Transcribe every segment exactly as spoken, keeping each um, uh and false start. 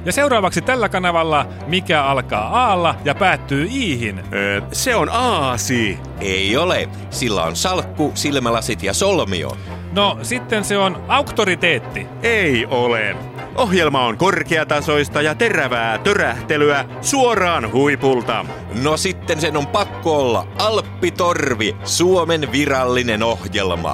Ja seuraavaksi tällä kanavalla, mikä alkaa Aalla ja päättyy Iihin. Öö, se on Aasi. Ei ole. Sillä on salkku, silmälasit ja solmio. No, sitten se on auktoriteetti. Ei ole. Ohjelma on korkeatasoista ja terävää törähtelyä suoraan huipulta. No sitten sen on pakko olla Alppitorvi, Suomen virallinen ohjelma.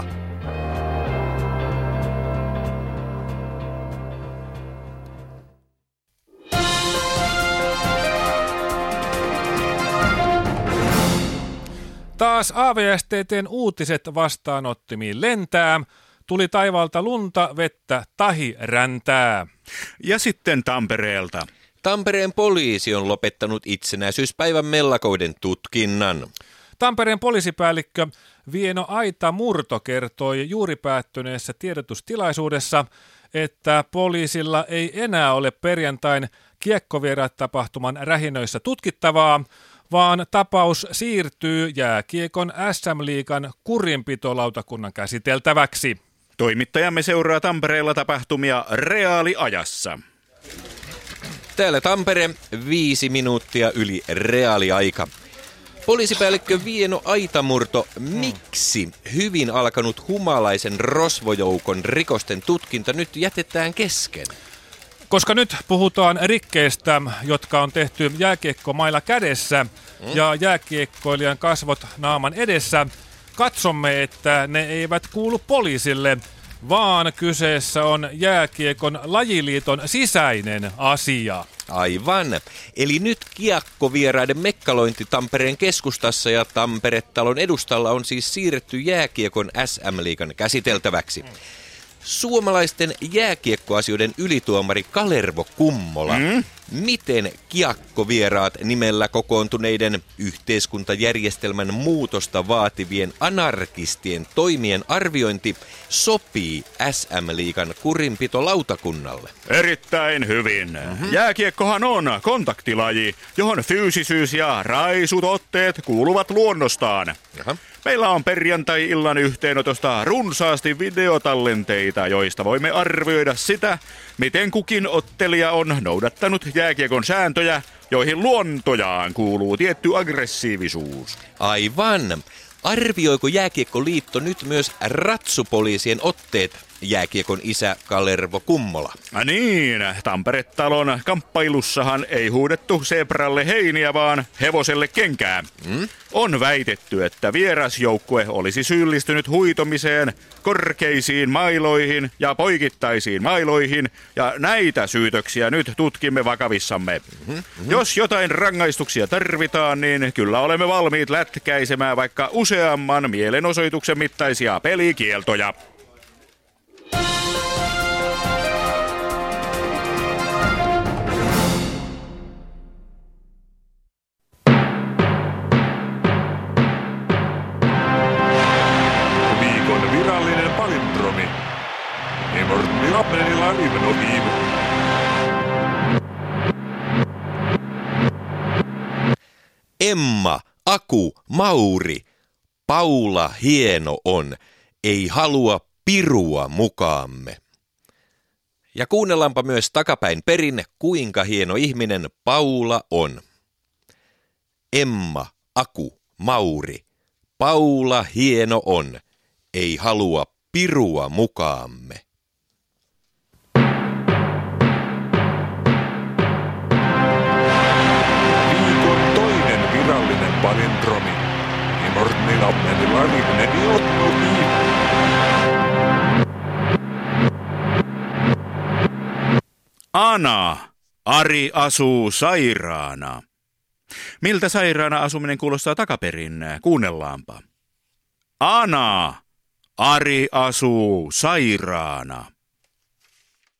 Taas A V S T T:n uutiset vastaanottimiin lentää. Tuli taivaalta lunta, vettä, tahi räntää. Ja sitten Tampereelta. Tampereen poliisi on lopettanut itsenäisyyspäivän mellakoiden tutkinnan. Tampereen poliisipäällikkö Vieno Aitamurto kertoi juuri päättyneessä tiedotustilaisuudessa, että poliisilla ei enää ole perjantain kiekkovieraat-tapahtuman rähinöissä tutkittavaa, vaan tapaus siirtyy jääkiekon S M-liigan kurinpitolautakunnan käsiteltäväksi. Toimittajamme seuraa Tampereella tapahtumia reaaliajassa. Täällä Tampere, viisi minuuttia yli reaaliaika. Poliisipäällikkö Vieno Aitamurto, miksi hyvin alkanut humalaisen rosvojoukon rikosten tutkinta nyt jätetään kesken? Koska nyt puhutaan rikkeistä, jotka on tehty jääkiekkomailla kädessä mm. ja jääkiekkoilijan kasvot naaman edessä, katsomme, että ne eivät kuulu poliisille, vaan kyseessä on jääkiekon lajiliiton sisäinen asia. Aivan. Eli nyt kiekkovieraiden mekkalointi Tampereen keskustassa ja Tampere-talon edustalla on siis siirretty jääkiekon S M-liigan käsiteltäväksi. Suomalaisten jääkiekkoasioiden ylituomari Kalervo Kummola. Mm? Miten kiekkovieraat nimellä kokoontuneiden yhteiskuntajärjestelmän muutosta vaativien anarkistien toimien arviointi sopii S M-liigan kurinpitolautakunnalle? Erittäin hyvin. Mm-hmm. Jääkiekkohan on kontaktilaji, johon fyysisyys ja raisut otteet kuuluvat luonnostaan. Jaha. Meillä on perjantai-illan yhteenotosta runsaasti videotallenteita, joista voimme arvioida sitä, miten kukin ottelija on noudattanut jääkiekon sääntöjä, joihin luontojaan kuuluu tietty aggressiivisuus. Aivan. Arvioiko Jääkiekkoliitto nyt myös ratsupoliisien otteet, jääkiekon isä Kalervo Kummola? Niin, Tampere-talon kamppailussahan ei huudettu sebralle heiniä, vaan hevoselle kenkää. Mm? On väitetty, että vierasjoukkue olisi syyllistynyt huitomiseen, korkeisiin mailoihin ja poikittaisiin mailoihin, ja näitä syytöksiä nyt tutkimme vakavissamme. Mm-hmm, mm-hmm. Jos jotain rangaistuksia tarvitaan, niin kyllä olemme valmiit lätkäisemään vaikka useamman mielenosoituksen mittaisia pelikieltoja. Emma, Aku, Mauri, Paula hieno on, ei halua pirua mukaamme. Ja kuunnellaanpa myös takapäin perin, kuinka hieno ihminen Paula on. Emma, Aku, Mauri, Paula hieno on, ei halua pirua mukaamme. Palindromi. Imortnilla menillä rivneni ottoki. Ana. Ari asuu sairaana. Miltä sairaana asuminen kuulostaa takaperin? Kuunnellaanpa. Ana. Ari asuu sairaana.